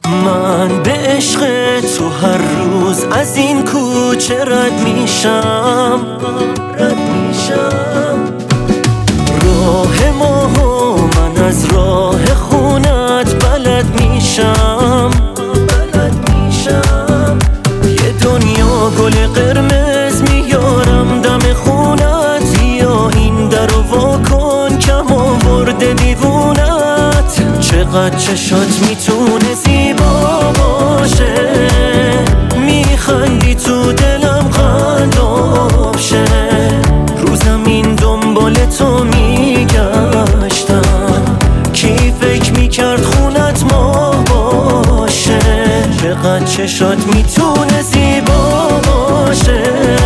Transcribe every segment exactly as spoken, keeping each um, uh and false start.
من به عشق تو هر روز از این کوچه رد میشم رد میشم راه ما و من از راه خونت بلد میشم بلد میشم یه دنیا گل قرمز میارم دم خونت یا این درو وا کن کم آورده دیوونت چقدر چشات میتونه زیبا باشه میخندی تو دلم قلاب شه رو زمین دنبال تو میگشتم کی فکر میکرد خونت ما باشه چقدر چشات میتونه زیبا باشه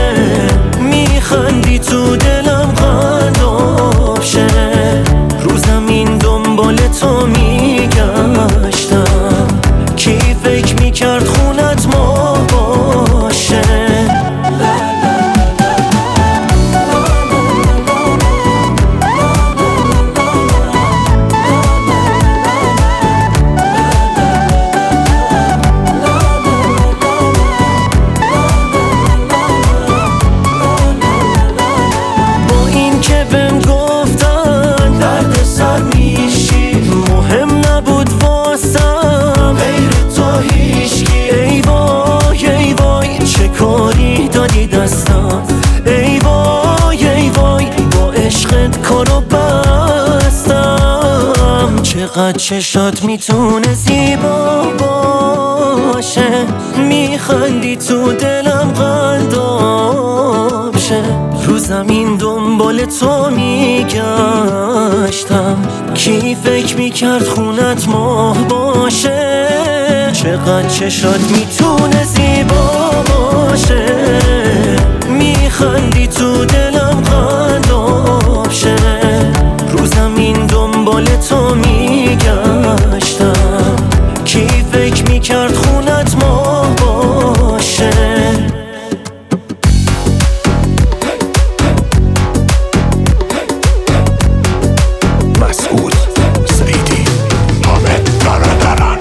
میخندی تو دلم قلاب شه رو زمین دنبال تو میگشتم کی فکر میکرد خونت ما باشه با این که بهم گفتن درد سر میشی مهم نبود واسم غیر تو هیچکی ای وای ای وای چه کاری دادی دستم ای وای ای وای با عشقت کارو بستم چقدر چشات میتونه زیبا باشه میخندی تو دلم قلاب شه رو زمین دنبال تو میگشتم کی فکر میکرد خونت ماه باشه چقدر چشات میتونه زیبا باشه میخندی تو دلم قلاب شه رو زمین دنبال تو میگشتم کی فکر میکرد خونت ماه باشه مسعود سعیدی حامد برادران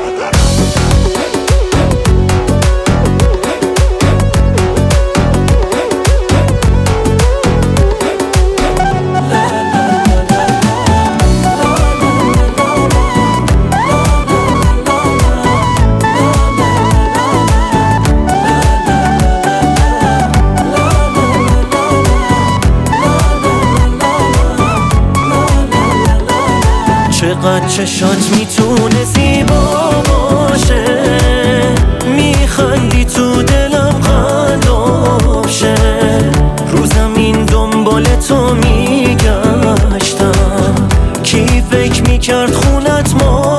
چقدر چشات میتونه زیبا باشه میخندی تو دلم قلاب شه رو زمین دنبال تو میگشتم کی فکر میکرد خونت ما